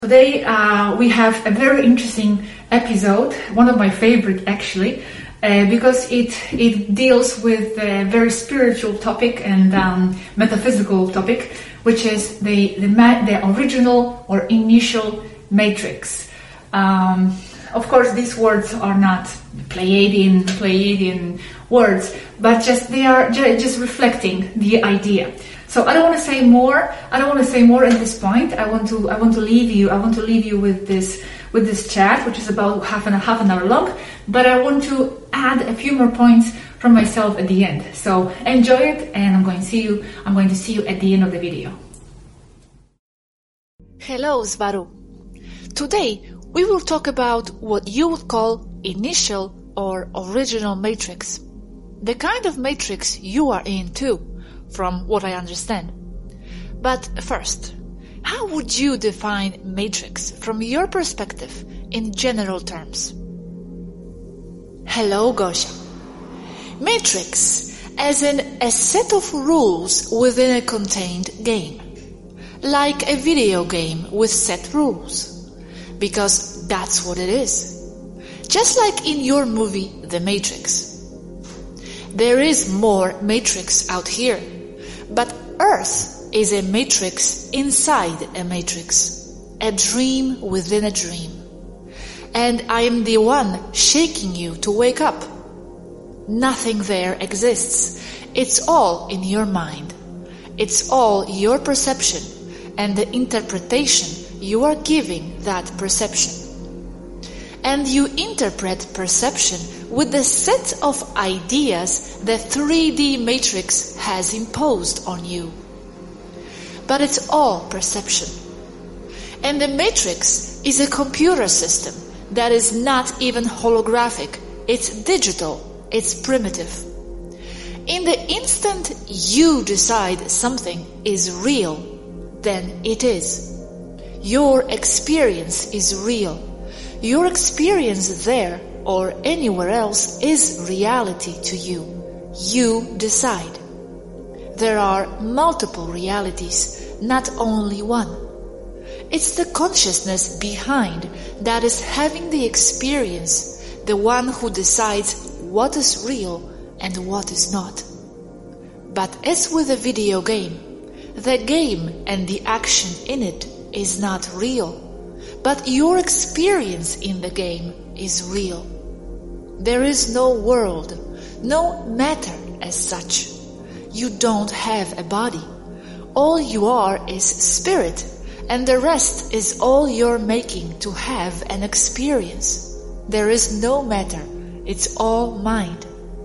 Today we have a very interesting episode, one of my favorite actually, because it deals with a very spiritual topic and metaphysical topic, which is the original or initial matrix. Of course, these words are not Pleiadian words, but they are just reflecting the idea. So I don't want to say more. I don't want to say more at this point. I want to leave you with this chat, which is about half an hour long. But I want to add a few more points from myself at the end. So enjoy it, and I'm going to see you at the end of the video. Hello, Svaru. Today we will talk about what you would call initial or original matrix. The kind of matrix you are in too, from what I understand. But first, how would you define matrix from your perspective in general terms? Hello, Gosha. Matrix as in a set of rules within a contained game. Like a video game with set rules. Because that's what it is. Just like in your movie, The Matrix. There is more Matrix out here. But Earth is a matrix inside a matrix, a dream within a dream. And I am the one shaking you to wake up. Nothing there exists. It's all in your mind. It's all your perception and the interpretation you are giving that perception. And you interpret perception with the set of ideas the 3D matrix has imposed on you. But it's all perception. And the matrix is a computer system that is not even holographic. It's digital. It's primitive. In the instant you decide something is real, then it is. Your experience is real. Your experience there or anywhere else is reality to you. You decide. There are multiple realities, not only one. It's the consciousness behind that is having the experience, the one who decides what is real and what is not. But as with a video game, the game and the action in it is not real. But your experience in the game is real. There is no world, no matter as such. You don't have a body. All you are is spirit, and the rest is all you're making to have an experience. There is no matter. It's all mind.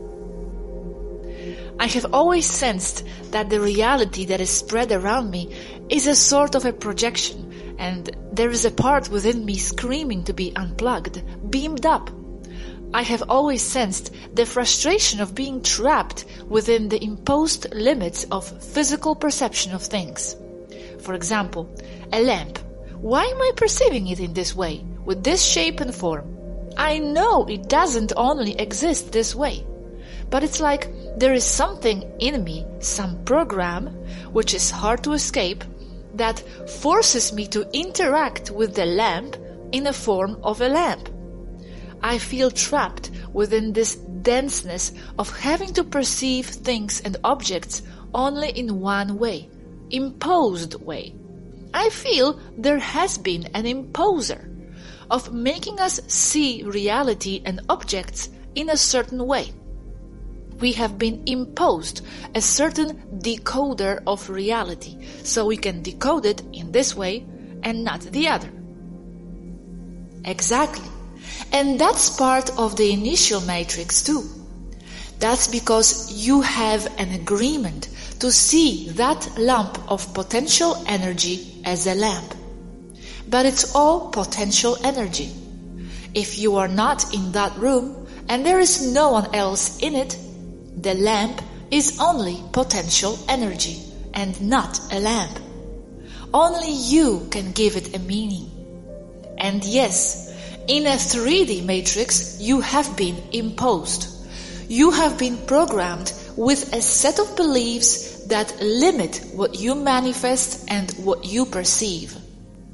I have always sensed that the reality that is spread around me is a sort of a projection. And there is a part within me screaming to be unplugged, beamed up. I have always sensed the frustration of being trapped within the imposed limits of physical perception of things. For example, a lamp. Why am I perceiving it in this way, with this shape and form? I know it doesn't only exist this way. But it's like there is something in me, some program, which is hard to escape, that forces me to interact with the lamp in the form of a lamp. I feel trapped within this denseness of having to perceive things and objects only in one way, imposed way. I feel there has been an imposer of making us see reality and objects in a certain way. We have been imposed a certain decoder of reality, so we can decode it in this way and not the other. Exactly. And that's part of the initial matrix too. That's because you have an agreement to see that lump of potential energy as a lamp. But it's all potential energy. If you are not in that room and there is no one else in it, the lamp is only potential energy and not a lamp. Only you can give it a meaning. And yes, in a 3D matrix, you have been imposed. You have been programmed with a set of beliefs that limit what you manifest and what you perceive.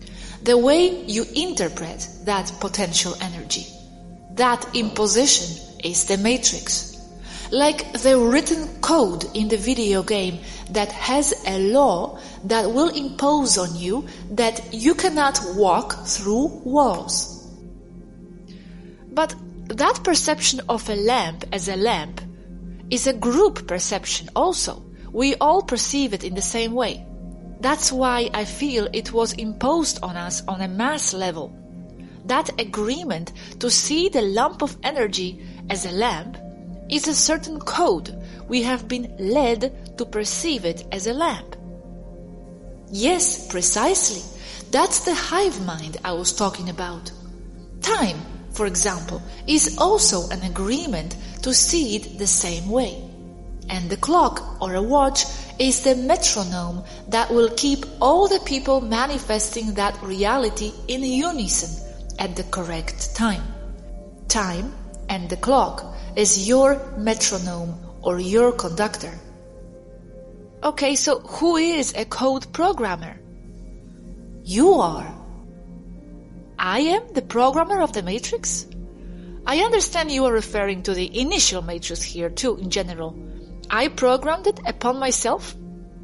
the way you interpret that potential energy. That imposition is the matrix. Like the written code in the video game that has a law that will impose on you that you cannot walk through walls. But that perception of a lamp as a lamp is a group perception also. We all perceive it in the same way. That's why I feel it was imposed on us on a mass level. That agreement to see the lump of energy as a lamp is a certain code. We have been led to perceive it as a lamp. Yes, precisely. That's the hive mind I was talking about. Time, for example, is also an agreement to see it the same way. And the clock or a watch is the metronome that will keep all the people manifesting that reality in unison at the correct time. Time and the clock is your metronome or your conductor. Okay, so who is a code programmer? You are. I am the programmer of the matrix? I understand you are referring to the initial matrix here too, in general. I programmed it upon myself?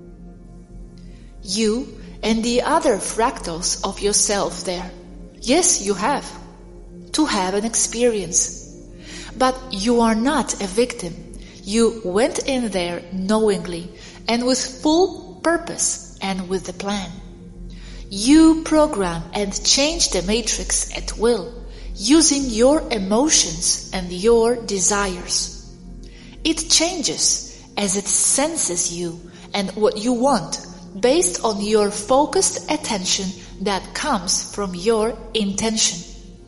You and the other fractals of yourself there. Yes, you have. To have an experience. But you are not a victim. You went in there knowingly and with full purpose and with the plan. You program and change the matrix at will, using your emotions and your desires. It changes as it senses you and what you want, based on your focused attention that comes from your intention.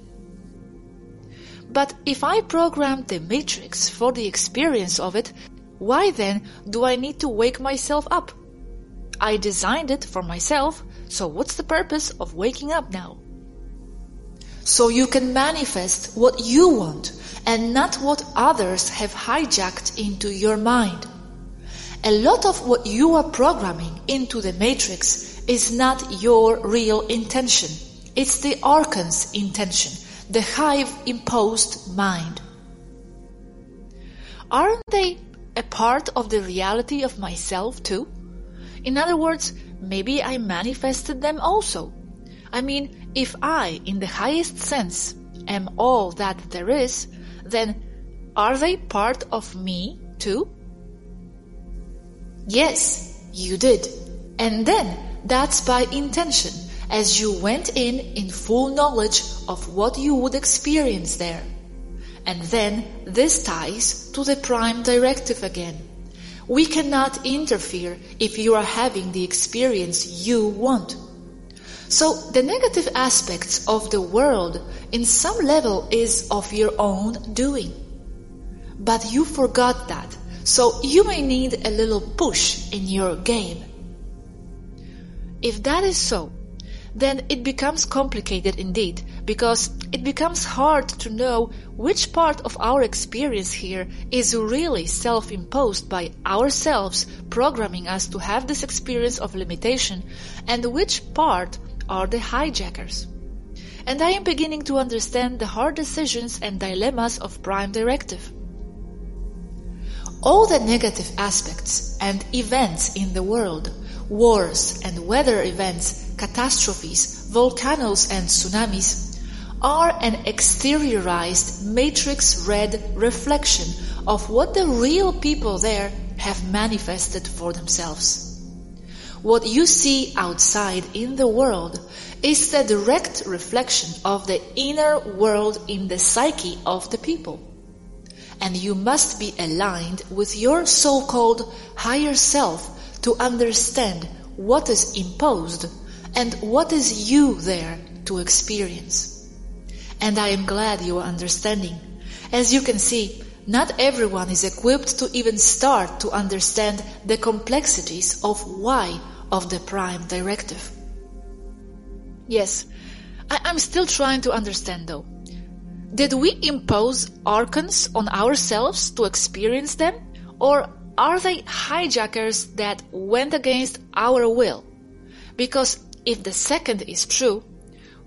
But if I programmed the matrix for the experience of it, why then do I need to wake myself up? I designed it for myself, so what's the purpose of waking up now? So you can manifest what you want and not what others have hijacked into your mind. A lot of what you are programming into the matrix is not your real intention. It's the archon's intention, the hive-imposed mind. Aren't they a part of the reality of myself too? In other words, maybe I manifested them also. I mean, if I, in the highest sense, am all that there is, then are they part of me too? Yes, you did. And then that's by intention, as you went in full knowledge of what you would experience there. And then this ties to the prime directive again. We cannot interfere if you are having the experience you want. So the negative aspects of the world in some level is of your own doing. But you forgot that, so you may need a little push in your game. If that is so, then it becomes complicated indeed, because it becomes hard to know which part of our experience here is really self-imposed by ourselves, programming us to have this experience of limitation, and which part are the hijackers. And I am beginning to understand the hard decisions and dilemmas of Prime Directive. All the negative aspects and events in the world, wars and weather events, catastrophes, volcanoes and tsunamis, are an exteriorized matrix-red reflection of what the real people there have manifested for themselves. What you see outside in the world is the direct reflection of the inner world in the psyche of the people. And you must be aligned with your so-called higher self to understand what is imposed and what is you there to experience. And I am glad you are understanding. As you can see, not everyone is equipped to even start to understand the complexities of why of the Prime Directive. Yes, I'm still trying to understand though. Did we impose archons on ourselves to experience them? Or are they hijackers that went against our will? Because if the second is true,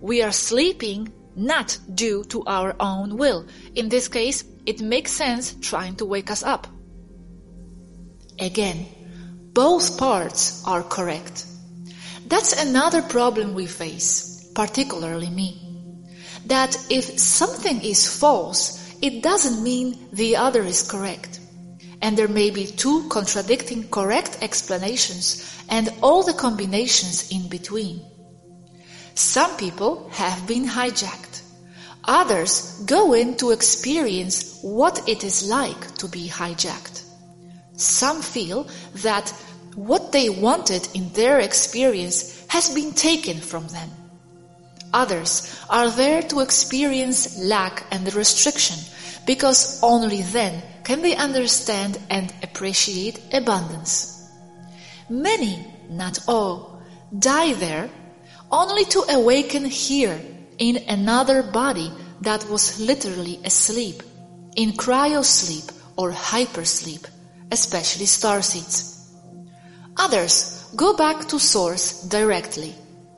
we are sleeping not due to our own will. In this case, it makes sense trying to wake us up. Again, both parts are correct. That's another problem we face, particularly me. That if something is false, it doesn't mean the other is correct. And there may be two contradicting correct explanations and all the combinations in between. Some people have been hijacked. Others go in to experience what it is like to be hijacked. Some feel that what they wanted in their experience has been taken from them. Others are there to experience lack and restriction, because only then can they understand and appreciate abundance. Many, not all, die there only to awaken here in another body that was literally asleep, in cryosleep or hypersleep, especially starseeds. Others go back to source directly.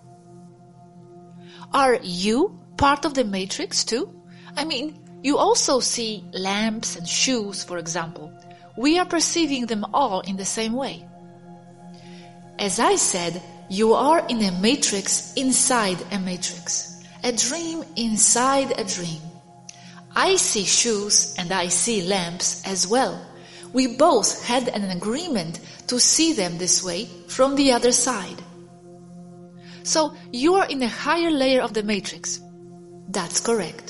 Are you part of the matrix too? I mean, you also see lamps and shoes, for example. We are perceiving them all in the same way. As I said, you are in a matrix inside a matrix, a dream inside a dream. I see shoes and I see lamps as well. We both had an agreement to see them this way from the other side. So you are in a higher layer of the matrix. That's correct.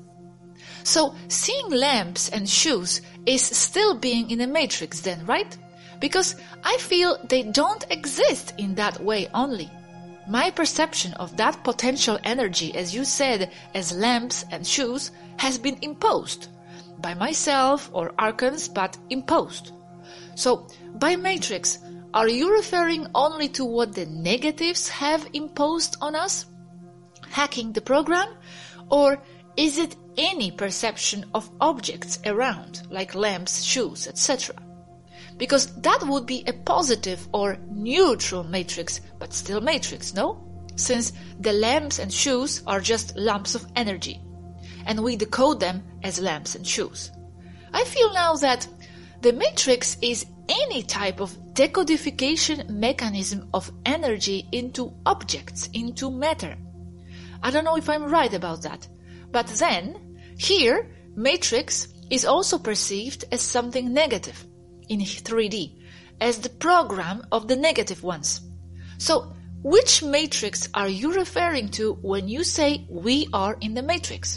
So seeing lamps and shoes is still being in a matrix then, right? Because I feel they don't exist in that way only. My perception of that potential energy, as you said, as lamps and shoes, has been imposed. By myself or archons, but imposed. So, by matrix, are you referring only to what the negatives have imposed on us? Hacking the program? Or is it any perception of objects around, like lamps, shoes, etc.? Because that would be a positive or neutral matrix, but still matrix, no? Since the lamps and shoes are just lumps of energy, and we decode them as lamps and shoes. I feel now that the matrix is any type of decodification mechanism of energy into objects, into matter. I don't know if I'm right about that. But then, here, matrix is also perceived as something negative in 3D, as the program of the negative ones. So, which matrix are you referring to when you say we are in the matrix?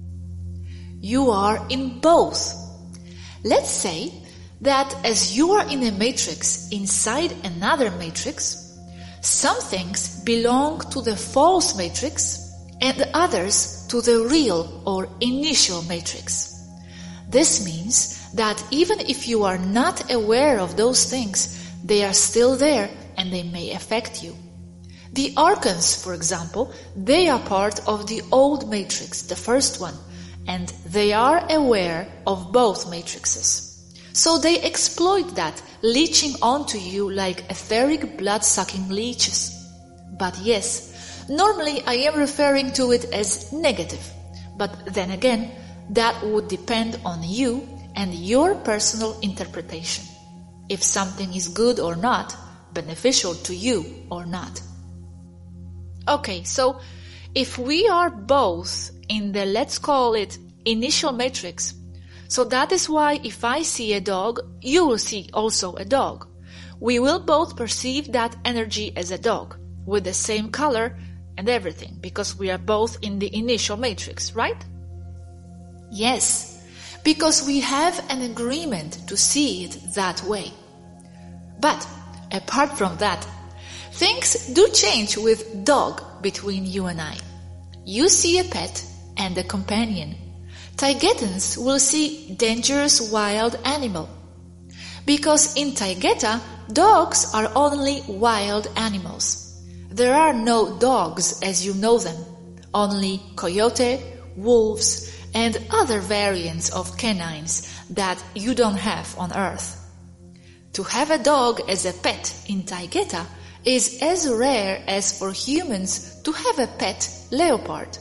You are in both. Let's say that as you are in a matrix inside another matrix, some things belong to the false matrix and others to the real or initial matrix. This means that even if you are not aware of those things, they are still there and they may affect you. The archons, for example, they are part of the old matrix, the first one, and they are aware of both matrices. So they exploit that, leeching onto you like etheric blood-sucking leeches. But yes, normally I am referring to it as negative. But then again, that would depend on you and your personal interpretation. If something is good or not, beneficial to you or not. Okay, so if we are both in the, let's call it, initial matrix, so that is why if I see a dog, you will see also a dog. We will both perceive that energy as a dog, with the same color and everything, because we are both in the initial matrix, right? Yes, because we have an agreement to see it that way. But, apart from that, things do change with dog between you and I. You see a pet and a companion. Taigetans will see dangerous wild animal. Because in Taigeta, dogs are only wild animals. There are no dogs as you know them, only coyote, wolves, and other variants of canines that you don't have on Earth. To have a dog as a pet in Taigeta is as rare as for humans to have a pet leopard.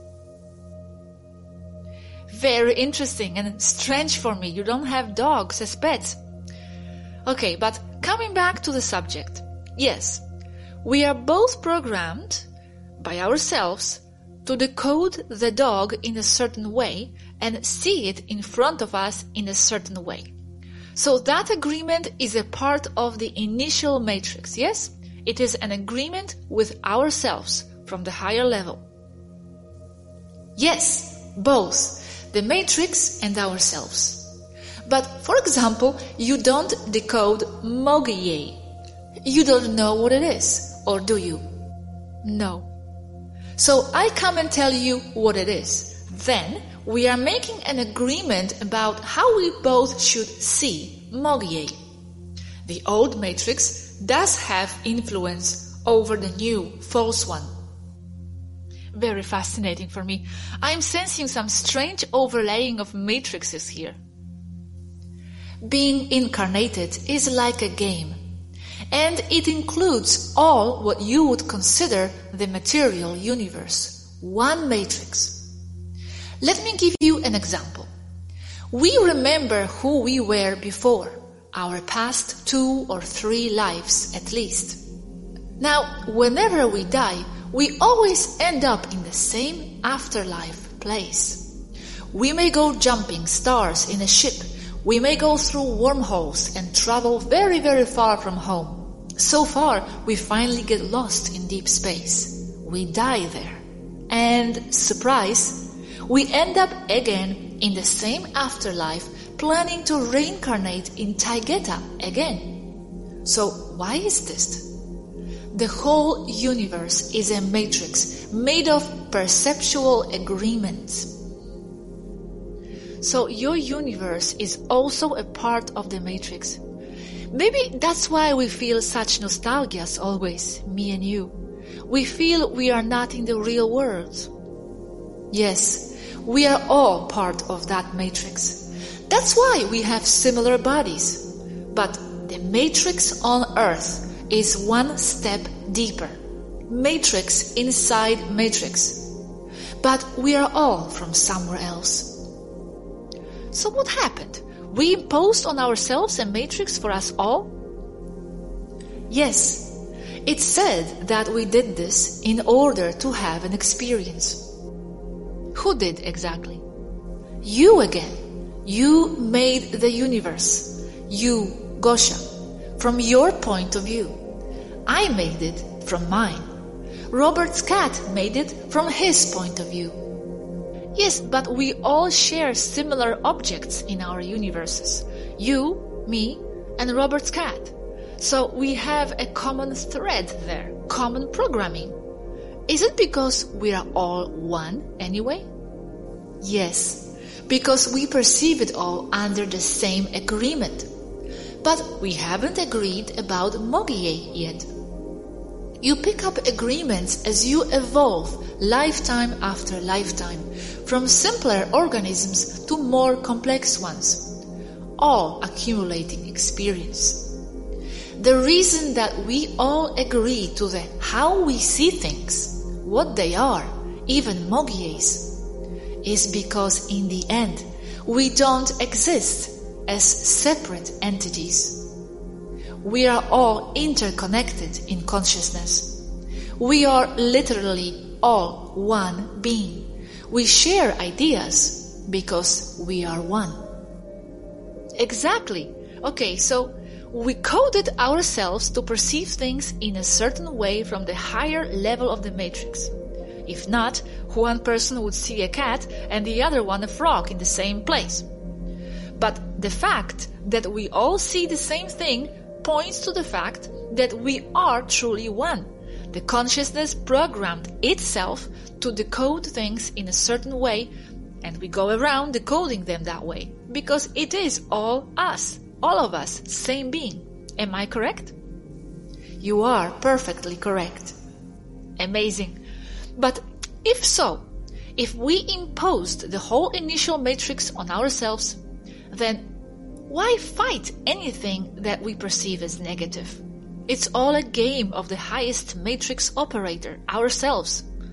Very interesting and strange for me. You don't have dogs as pets. Okay, but coming back to the subject. Yes, we are both programmed by ourselves to decode the dog in a certain way and see it in front of us in a certain way. So that agreement is a part of the initial matrix, yes? It is an agreement with ourselves from the higher level. Yes, both, the matrix and ourselves. But, for example, you don't decode Mogiye. You don't know what it is, or do you? No. So I come and tell you what it is. Then we are making an agreement about how we both should see Mogiye. The old matrix does have influence over the new, false one. Very fascinating for me. I'm sensing some strange overlaying of matrices here. Being incarnated is like a game, and it includes all what you would consider the material universe. One matrix. Let me give you an example. We remember who we were before, our past 2 or 3 lives at least. Now, whenever we die, we always end up in the same afterlife place. We may go jumping stars in a ship. We may go through wormholes and travel very, very far from home. So far, we finally get lost in deep space. We die there. And, surprise, we end up again in the same afterlife, planning to reincarnate in Taygeta again. So, why is this? The whole universe is a matrix made of perceptual agreements. So your universe is also a part of the matrix. Maybe that's why we feel such nostalgia always, me and you. We feel we are not in the real world. Yes, we are all part of that matrix. That's why we have similar bodies. But the matrix on Earth is one step deeper. Matrix inside matrix. But we are all from somewhere else. So what happened? We imposed on ourselves a matrix for us all? Yes, it's said that we did this in order to have an experience. Who did exactly? You again. You made the universe. You, Gosha, from your point of view. I made it from mine. Robert's cat made it from his point of view. Yes, but we all share similar objects in our universes. You, me, and Robert's cat. So we have a common thread there, common programming. Is it because we are all one anyway? Yes, because we perceive it all under the same agreement. But we haven't agreed about Mogiye yet. You pick up agreements as you evolve lifetime after lifetime, from simpler organisms to more complex ones, all accumulating experience. The reason that we all agree to the how we see things, what they are, even Mogiyes, is because in the end we don't exist as separate entities. We are all interconnected in consciousness. We are literally all one being. We share ideas because we are one. Exactly. Okay, so we coded ourselves to perceive things in a certain way from the higher level of the matrix. If not, one person would see a cat and the other one a frog in the same place. But the fact that we all see the same thing points to the fact that we are truly one. The consciousness programmed itself to decode things in a certain way, and we go around decoding them that way, because it is all us, all of us, same being. Am I correct? You are perfectly correct. Amazing. But if so, if we imposed the whole initial matrix on ourselves, then why fight anything that we perceive as negative? It's all a game of the highest matrix operator, ourselves.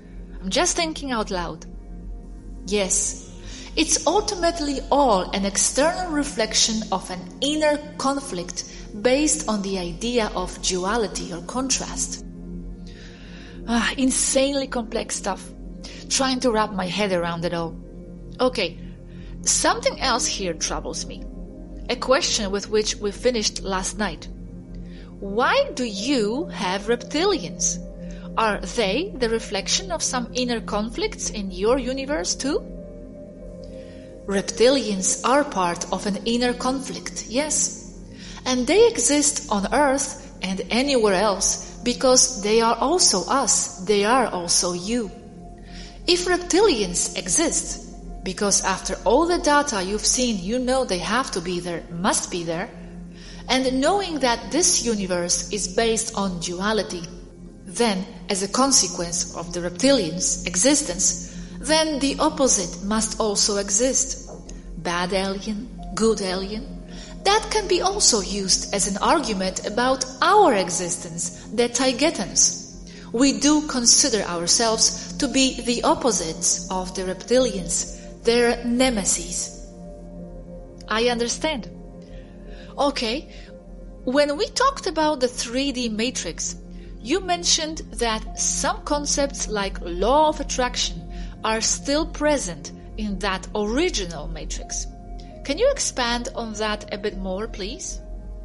I'm just thinking out loud. Yes, it's ultimately all an external reflection of an inner conflict based on the idea of duality or contrast. Insanely complex stuff. Trying to wrap my head around it all. Okay, something else here troubles me. A question with which we finished last night. Why do you have reptilians? Are they the reflection of some inner conflicts in your universe too? Reptilians are part of an inner conflict, yes. And they exist on Earth and anywhere else because they are also us, they are also you. If reptilians exist, because after all the data you've seen you know they have to be there, must be there, and knowing that this universe is based on duality, then as a consequence of the reptilians' existence, then the opposite must also exist. Bad alien, good alien. That can be also used as an argument about our existence, the Taygetans. We do consider ourselves to be the opposites of the reptilians, their nemesis. I understand. Okay, when we talked about the 3D matrix, you mentioned that some concepts like law of attraction are still present in that original matrix. Can you expand on that a bit more, please?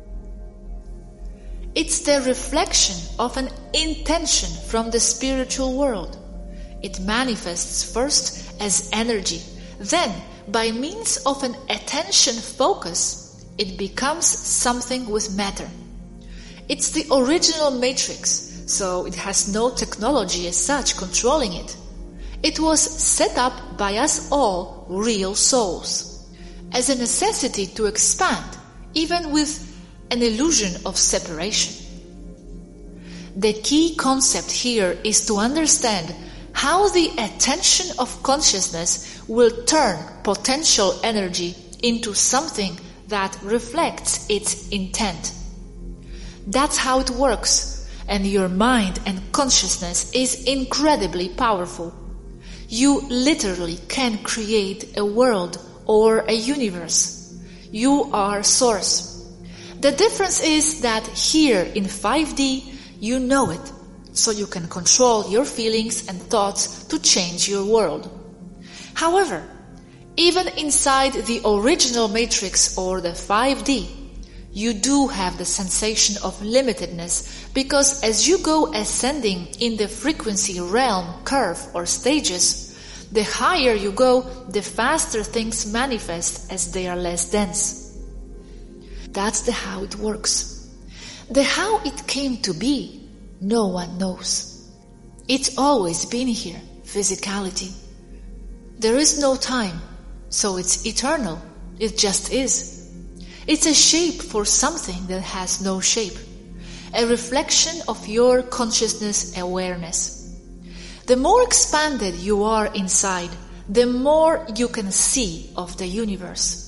It's the reflection of an intention from the spiritual world. It manifests first as energy, then by means of an attention focus, it becomes something with matter. It's the original matrix, so it has no technology as such controlling it. It was set up by us all real souls, as a necessity to expand, even with an illusion of separation. The key concept here is to understand how the attention of consciousness will turn potential energy into something that reflects its intent. That's how it works, and your mind and consciousness is incredibly powerful. You literally can create a world or a universe. You are source. The difference is that here in 5D, you know it, so you can control your feelings and thoughts to change your world. However, even inside the original matrix or the 5D, you do have the sensation of limitedness because as you go ascending in the frequency realm, curve or stages, the higher you go, the faster things manifest as they are less dense. That's the how it works. The how it came to be, no one knows. It's always been here, physicality. There is no time, so it's eternal. It just is. It's a shape for something that has no shape, a reflection of your consciousness awareness. The more expanded you are inside, the more you can see of the universe.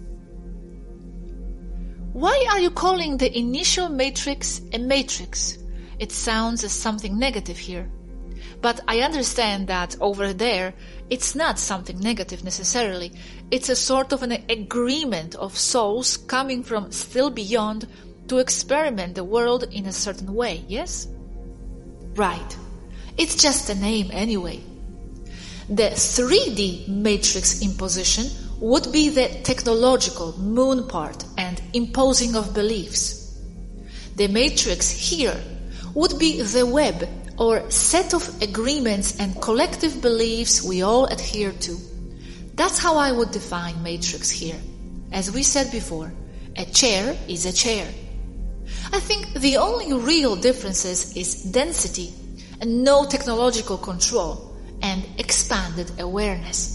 Why are you calling the initial matrix a matrix? It sounds as something negative here. But I understand that over there, it's not something negative necessarily. It's a sort of an agreement of souls coming from still beyond to experiment the world in a certain way, yes? Right. It's just a name anyway. The 3D matrix imposition would be the technological moon part and imposing of beliefs. The matrix here would be the web or set of agreements and collective beliefs we all adhere to. That's how I would define matrix here. As we said before, a chair is a chair. I think the only real differences is density and no technological control and expanded awareness.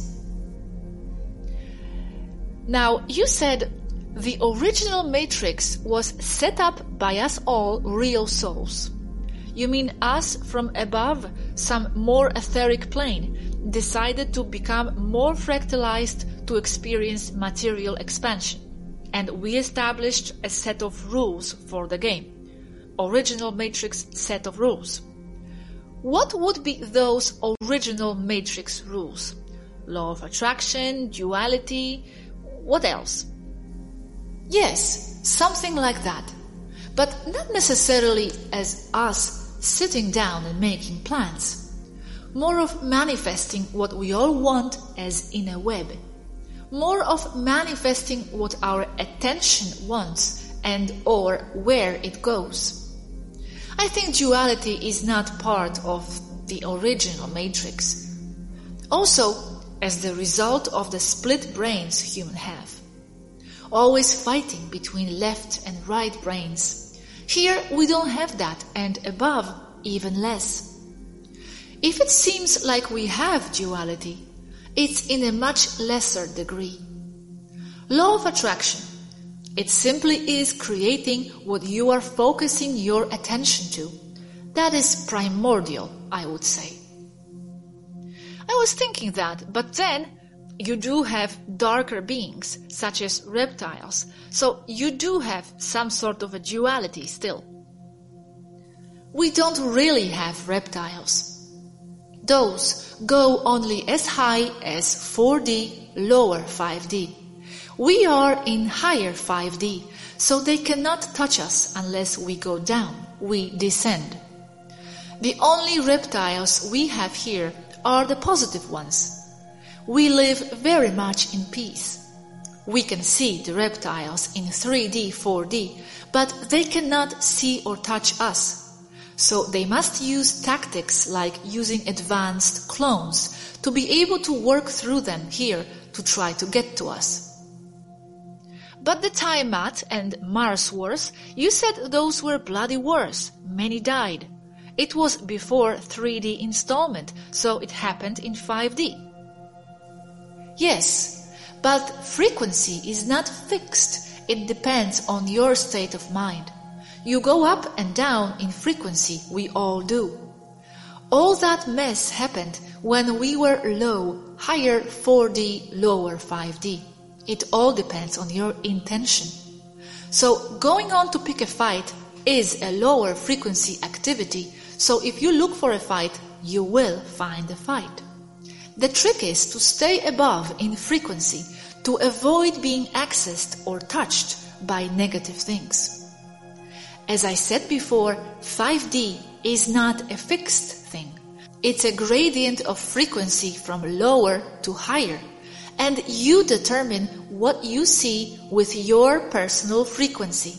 Now, you said the original matrix was set up by us all real souls. You mean us from above, some more etheric plane, decided to become more fractalized to experience material expansion. And we established a set of rules for the game. Original matrix set of rules. What would be those original matrix rules? Law of attraction, duality, what else? Yes, something like that. But not necessarily as us sitting down and making plans. More of manifesting what we all want as in a web. More of manifesting what our attention wants and or where it goes. I think duality is not part of the original matrix. Also, as the result of the split brains humans have. Always fighting between left and right brains. Here we don't have that, and above even less. If it seems like we have duality, it's in a much lesser degree. Law of attraction. It simply is creating what you are focusing your attention to. That is primordial, I would say. I was thinking that, but then you do have darker beings, such as reptiles, so you do have some sort of a duality still. We don't really have reptiles. Those go only as high as 4D, lower 5D. We are in higher 5D, so they cannot touch us unless we go down, we descend. The only reptiles we have here are the positive ones. We live very much in peace. We can see the reptiles in 3D, 4D, but they cannot see or touch us. So they must use tactics like using advanced clones to be able to work through them here to try to get to us. But the Tiamat and Mars wars, you said those were bloody wars. Many died. It was before 3D installment, so it happened in 5D. Yes, but frequency is not fixed. It depends on your state of mind. You go up and down in frequency, we all do. All that mess happened when we were low, higher 4D, lower 5D. It all depends on your intention. So going on to pick a fight is a lower frequency activity, so if you look for a fight, you will find a fight. The trick is to stay above in frequency to avoid being accessed or touched by negative things. As I said before, 5D is not a fixed thing. It's a gradient of frequency from lower to higher, and you determine what you see with your personal frequency.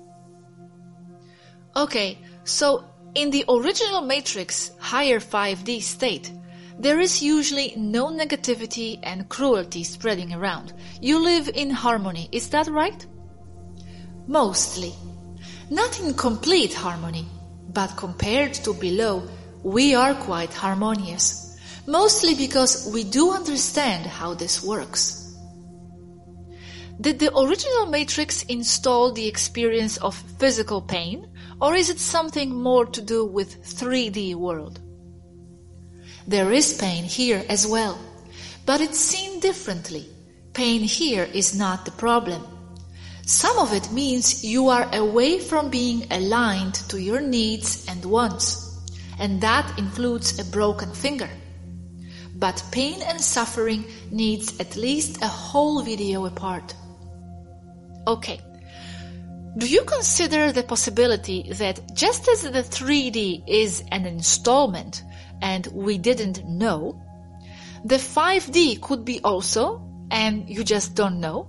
Okay, so in the original matrix, higher 5D state, there is usually no negativity and cruelty spreading around. You live in harmony, is that right? Mostly. Not in complete harmony, but compared to below, we are quite harmonious. Mostly because we do understand how this works. Did the original matrix install the experience of physical pain, or is it something more to do with 3D world? There is pain here as well, but it's seen differently. Pain here is not the problem. Some of it means you are away from being aligned to your needs and wants, and that includes a broken finger. But pain and suffering needs at least a whole video apart. Okay. Do you consider the possibility that just as the 3D is an installment and we didn't know, the 5D could be also, and you just don't know?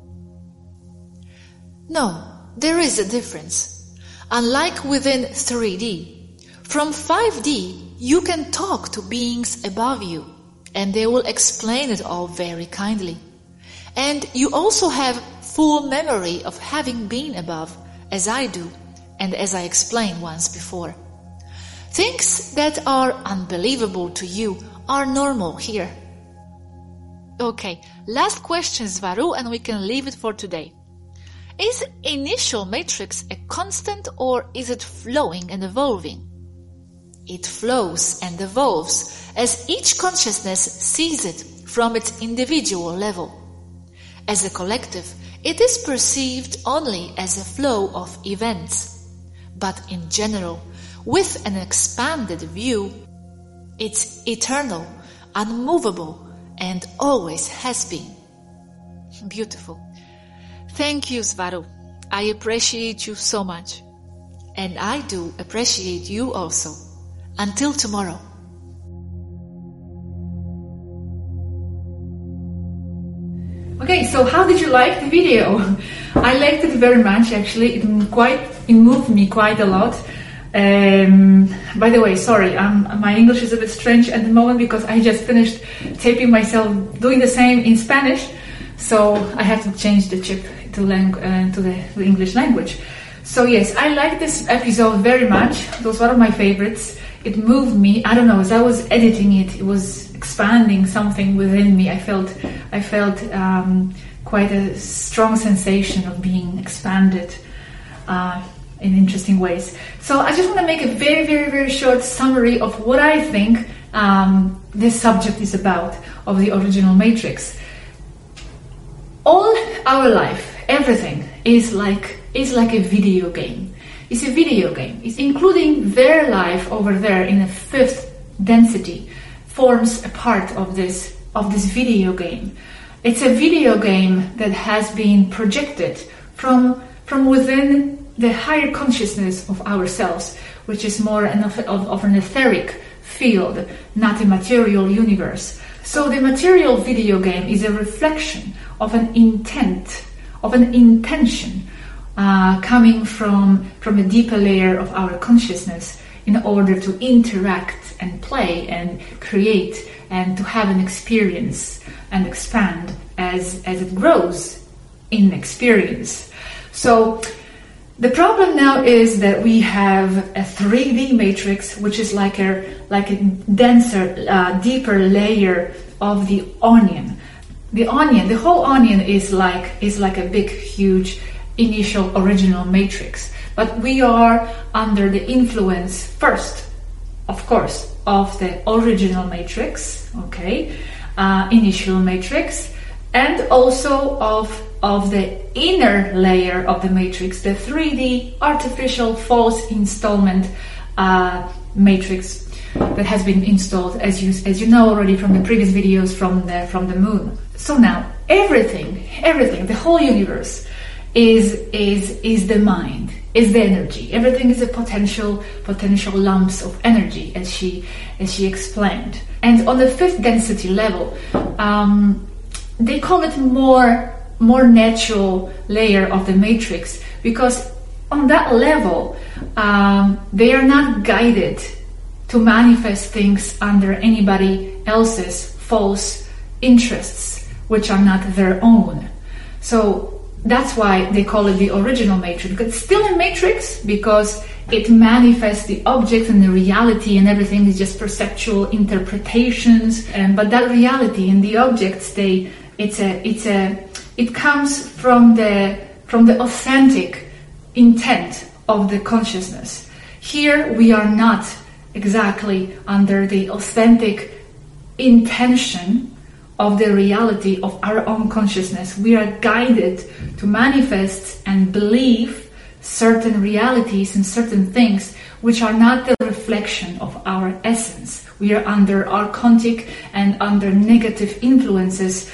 No, there is a difference. Unlike within 3D, from 5D you can talk to beings above you, and they will explain it all very kindly. And you also have full memory of having been above, as I do, and as I explained once before. Things that are unbelievable to you are normal here. Okay, last question, Svaru, and we can leave it for today. Is initial matrix a constant, or is it flowing and evolving? It flows and evolves as each consciousness sees it from its individual level. As a collective, it is perceived only as a flow of events. But in general, with an expanded view, It's eternal, unmovable, and always has been. Beautiful. Thank you, Svaru. I appreciate you so much. And I do appreciate you also. Until tomorrow. Okay, so how did you like the video? I liked it very much, actually. It moved me quite a lot. By the way, sorry, my English is a bit strange at the moment because I just finished taping myself doing the same in Spanish, so I have to change the chip to the English language. So yes, I like this episode very much. It was one of my favorites. It moved me. I don't know, as I was editing it, it was expanding something within me. I felt quite a strong sensation of being expanded in interesting ways. So I just want to make a very, very, very short summary of what I think this subject is about, of the original Matrix. All our life, everything is like a video game. It's a video game. It's including their life over there in a fifth density forms a part of this video game. It's a video game that has been projected from within the higher consciousness of ourselves, which is more of an etheric field, not a material universe. So the material video game is a reflection of an intent, of an intention coming from a deeper layer of our consciousness in order to interact and play and create and to have an experience and expand as it grows in experience. So the problem now is that we have a 3D matrix, which is like a denser, deeper layer of the onion. The whole onion is like a big, huge initial original matrix. But we are under the influence first, of course, of the original matrix, okay, initial matrix, and also of the inner layer of the matrix, the 3D artificial false installment matrix that has been installed, as you know already from the previous videos from the moon. So now everything, the whole universe is the mind, is the energy. Everything is a potential lumps of energy, as she explained. And on the fifth density level, they call it more natural layer of the matrix, because on that level they are not guided to manifest things under anybody else's false interests, which are not their own. So that's why they call it the original matrix, because it's still a matrix, because it manifests the object and the reality, and everything is just perceptual interpretations. But that reality and the objects, it comes from the authentic intent of the consciousness. Here we are not exactly under the authentic intention of the reality of our own consciousness. We are guided to manifest and believe certain realities and certain things which are not the reflection of our essence. We are under archontic and under negative influences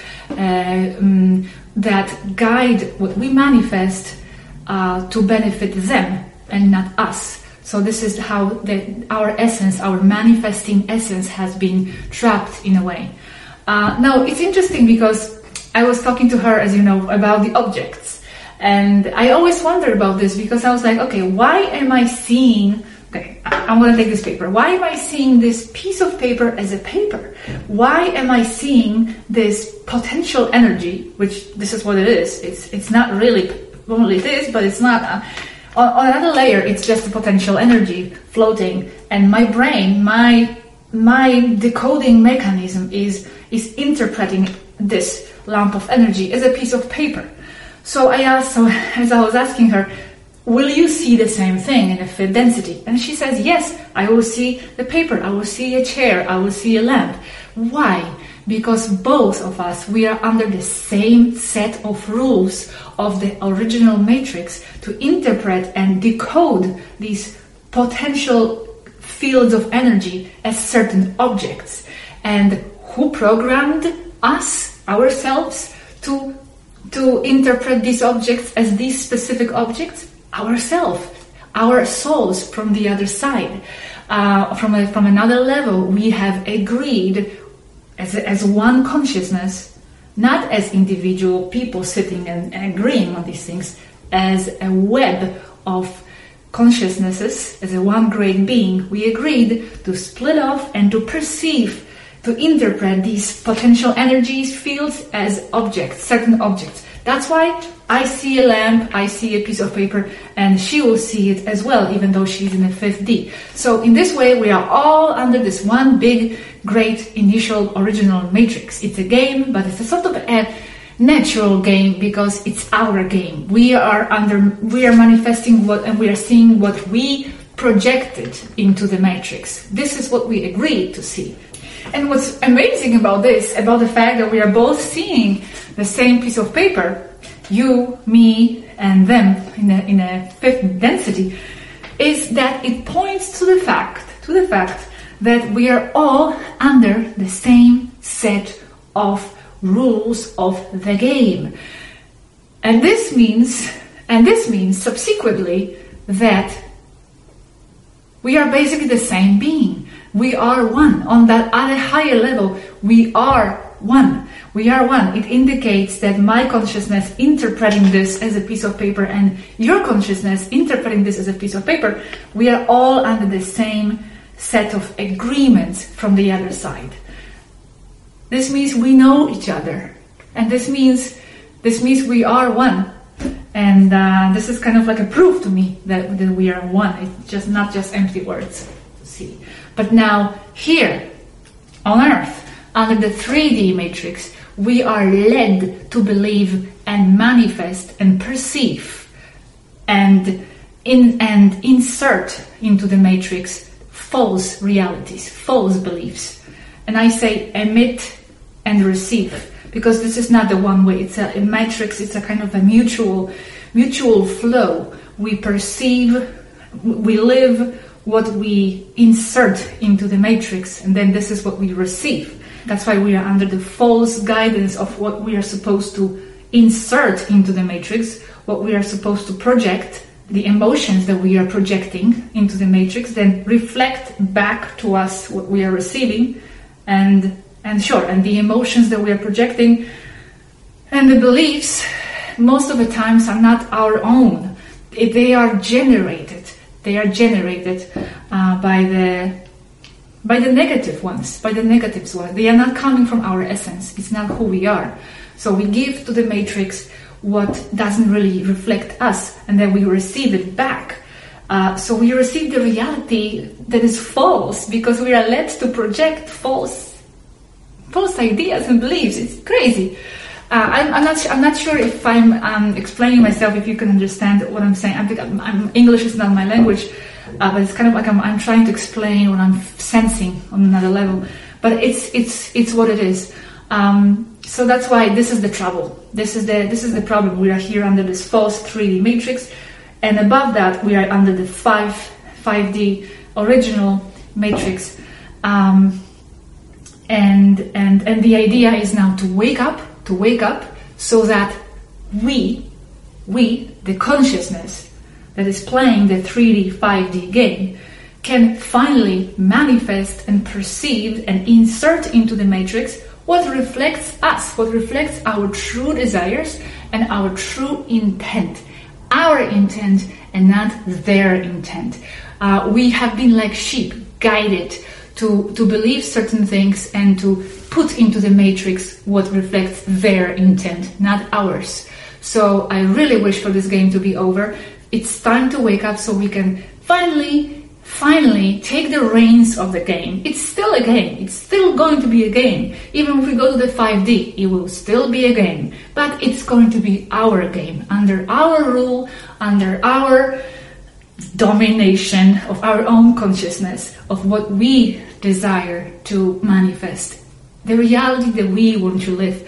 that guide what we manifest to benefit them and not us. So this is how our essence, our manifesting essence, has been trapped in a way. Now, it's interesting because I was talking to her, as you know, about the objects. And I always wondered about this, because I was like, okay, why am I seeing... Okay, I'm going to take this paper. Why am I seeing this piece of paper as a paper? Why am I seeing this potential energy, which this is what it is. It's not really... Well, it is, but it's not... on another layer, it's just a potential energy floating. And my brain, my decoding mechanism is interpreting this lump of energy as a piece of paper. So I asked, as I was asking her, will you see the same thing in a fifth density? And she says, yes, I will see the paper, I will see a chair, I will see a lamp. Why? Because both of us, we are under the same set of rules of the original matrix to interpret and decode these potential fields of energy as certain objects. And who programmed us, ourselves, to interpret these objects as these specific objects? Ourselves, our souls from the other side. From another level, we have agreed as one consciousness, not as individual people sitting and agreeing on these things, as a web of consciousnesses, as a one great being. We agreed to split off and to perceive, to interpret these potential energies, fields as objects, certain objects. That's why I see a lamp, I see a piece of paper, and she will see it as well, even though she's in the 5D. So in this way, we are all under this one big, great, initial, original matrix. It's a game, but it's a sort of a natural game because it's our game. We are manifesting and we are seeing what we projected into the matrix. This is what we agreed to see. And what's amazing about this, about the fact that we are both seeing the same piece of paper, you, me, and them in a fifth density, is that it points to the fact that we are all under the same set of rules of the game. And this means subsequently that we are basically the same being. We are one. On that other higher level, we are one. We are one. It indicates that my consciousness interpreting this as a piece of paper and your consciousness interpreting this as a piece of paper, we are all under the same set of agreements from the other side. This means we know each other. And this means we are one. And this is kind of like a proof to me that we are one. It's just not just empty words to see. But now here on Earth, under the 3D matrix, we are led to believe and manifest and perceive and insert into the matrix false realities, false beliefs. And I say emit and receive, because this is not the one way. It's a matrix. It's a kind of a mutual flow. We perceive, we live what we insert into the matrix, and then this is what we receive. That's why we are under the false guidance of what we are supposed to insert into the matrix, what we are supposed to project, the emotions that we are projecting into the matrix, then reflect back to us what we are receiving, and the emotions that we are projecting and the beliefs most of the times are not our own. They are generated. They are generated by the negative ones, by the negatives ones. They are not coming from our essence. It's not who we are. So we give to the matrix what doesn't really reflect us, and then we receive it back. So we receive the reality that is false because we are led to project false ideas and beliefs. It's crazy. I'm not sure if I'm explaining myself, if you can understand what I'm saying. English is not my language, but it's kind of like I'm trying to explain what I'm sensing on another level. But it's what it is. So that's why this is the trouble. This is the problem. We are here under this false 3D matrix, and above that we are under the 5D original matrix. And the idea is now to wake up, so that we, the consciousness that is playing the 3D, 5D game, can finally manifest and perceive and insert into the matrix what reflects us, what reflects our true desires and our true intent. Our intent and not their intent. We have been like sheep, guided to believe certain things and to put into the matrix what reflects their intent, not ours. So I really wish for this game to be over. It's time to wake up so we can finally take the reins of the game. It's still a game. It's still going to be a game. Even if we go to the 5D, it will still be a game. But it's going to be our game, under our rule, under our domination of our own consciousness, of what we desire to manifest, the reality that we want to live.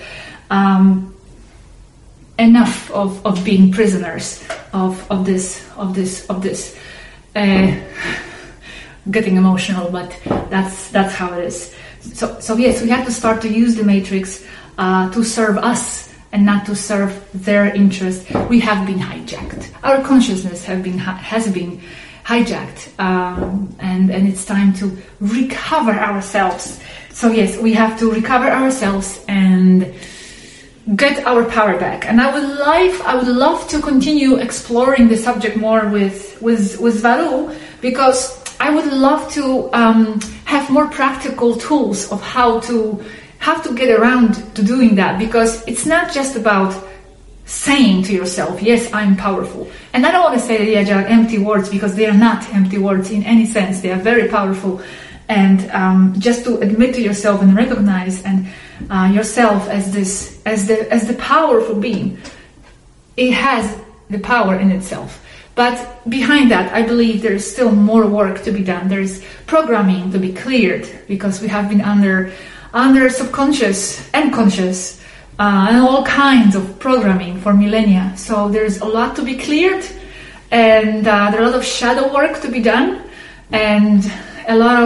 Enough of being prisoners of this getting emotional, but that's how it is. So yes, we have to start to use the matrix to serve us and not to serve their interest. We have been hijacked. Our consciousness has been hijacked, and it's time to recover ourselves. So yes, we have to recover ourselves and get our power back. And I would love to continue exploring the subject more with Varu, because I would love to have more practical tools of how to get around to doing that, because it's not just about saying to yourself, yes, I'm powerful. And I don't want to say that they are empty words, because they are not empty words in any sense. They are very powerful. And just to admit to yourself and recognize and yourself as the powerful being, it has the power in itself. But behind that, I believe there is still more work to be done. There is programming to be cleared, because we have been under subconscious and conscious and all kinds of programming for millennia. So there's a lot to be cleared, and there are a lot of shadow work to be done, and a lot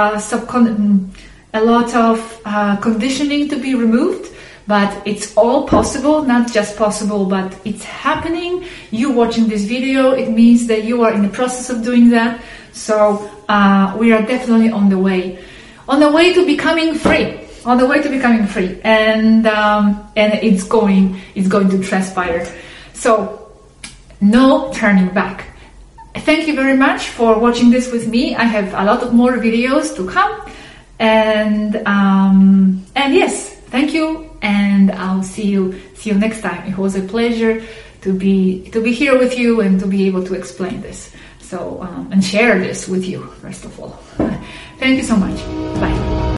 of conditioning to be removed. But it's all possible, not just possible, but it's happening. You watching this video, it means that you are in the process of doing that. So we are definitely on the way to becoming free. And it's going to transpire. So no turning back. Thank you very much for watching this with me. I have a lot of more videos to come, and yes, thank you, and I'll see you next time. It was a pleasure to be here with you and to be able to explain this. So and share this with you, first of all. Thank you so much. Bye.